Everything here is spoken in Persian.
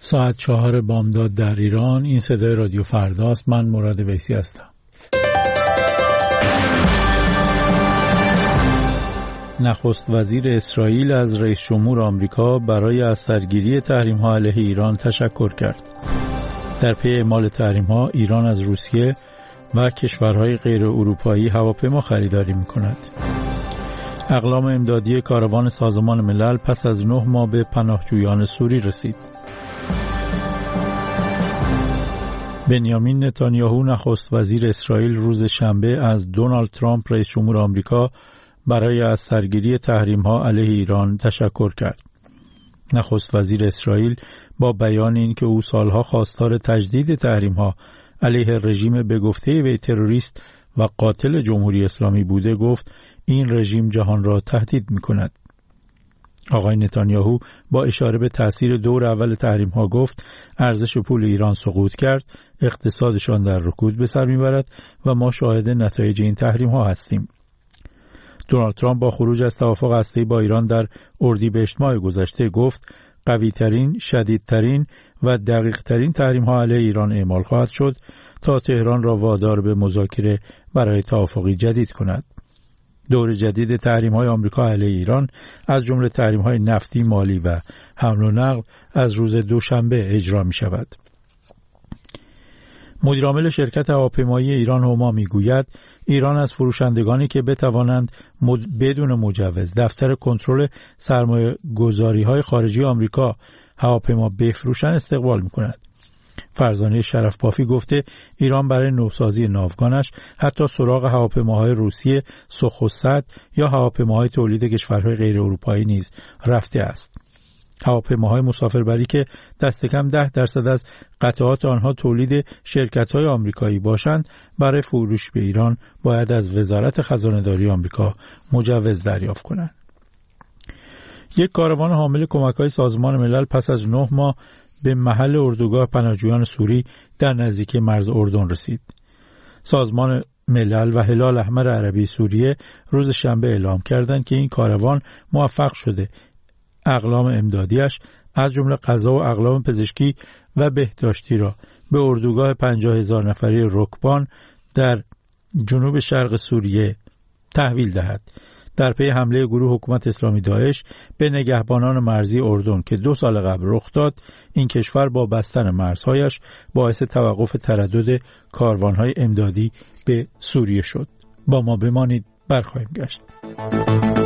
ساعت 4 بامداد در ایران. این صدای رادیو فرداست. من مراد ویسی هستم. نخست وزیر اسرائیل از رئیس جمهور آمریکا برای از سرگیری تحریم‌ها علیه ایران تشکر کرد. در پی اعمال تحریم‌ها ایران از روسیه و کشورهای غیر اروپایی هواپیما خریداری می‌کند. اقلام امدادی کاروان سازمان ملل پس از 9 ماه به پناهجویان سوری رسید. بنیامین نتانیاهو نخست وزیر اسرائیل روز شنبه از دونالد ترامپ رئیس جمهور آمریکا برای از سرگیری تحریم‌ها علیه ایران تشکر کرد. نخست وزیر اسرائیل با بیان این که او سالها خواستار تجدید تحریم‌ها علیه رژیم به گفته وی تروریست و قاتل جمهوری اسلامی بوده گفت این رژیم جهان را تهدید می‌کند. آقای نتانیاهو با اشاره به تأثیر دور اول تحریم‌ها گفت ارزش پول ایران سقوط کرد، اقتصادشان در رکود به سر می‌برد و ما شاهد نتایج این تحریم‌ها هستیم. دونالد ترامپ با خروج از توافق هسته‌ای با ایران در اردیبهشت ماه گذشته گفت قوی‌ترین، شدیدترین و دقیق‌ترین تحریم‌ها علیه ایران اعمال خواهد شد تا تهران را وادار به مذاکره برای توافقی جدید کند. دور جدید تحریم‌های آمریکا علیه ایران از جمله تحریم‌های نفتی، مالی و حمل و نقل از روز دوشنبه اجرا می‌شود. مدیرعامل شرکت هواپیمایی ایران هما میگوید ایران از فروشندگانی که بتوانند بدون مجوز دفتر کنترل سرمایه‌گذاری‌های خارجی آمریکا هواپیما بفروشند استقبال می‌کند. فرزانه شرفبافی گفته ایران برای نوسازی ناوگانش حتی سراغ هواپیماهای روسیه سوخوی-100 یا هواپیماهای تولید کشورهای غیر اروپایی نیز رفته است. هواپیماهای مسافربری که دست کم 10% از قطعات آنها تولید شرکت‌های آمریکایی باشند برای فروش به ایران باید از وزارت خزانه‌داری آمریکا مجوز دریافت کنند. یک کاروان حامل کمک‌های سازمان ملل پس از 9 ماه به محل اردوگاه پناهجویان سوری در نزدیکی مرز اردن رسید. سازمان ملل و هلال احمر عربی سوریه روز شنبه اعلام کردند که این کاروان موفق شده اقلام امدادیش از جمله غذا و اقلام پزشکی و بهداشتی را به اردوگاه 50,000 نفری رکبان در جنوب شرق سوریه تحویل دهد. در پی حمله گروه حکومت اسلامی داعش به نگهبانان مرزی اردن که 2 سال قبل رخ داد، این کشور با بستن مرزهایش باعث توقف تردد کاروان‌های امدادی به سوریه شد. با ما بمانید، برخواهیم گشت.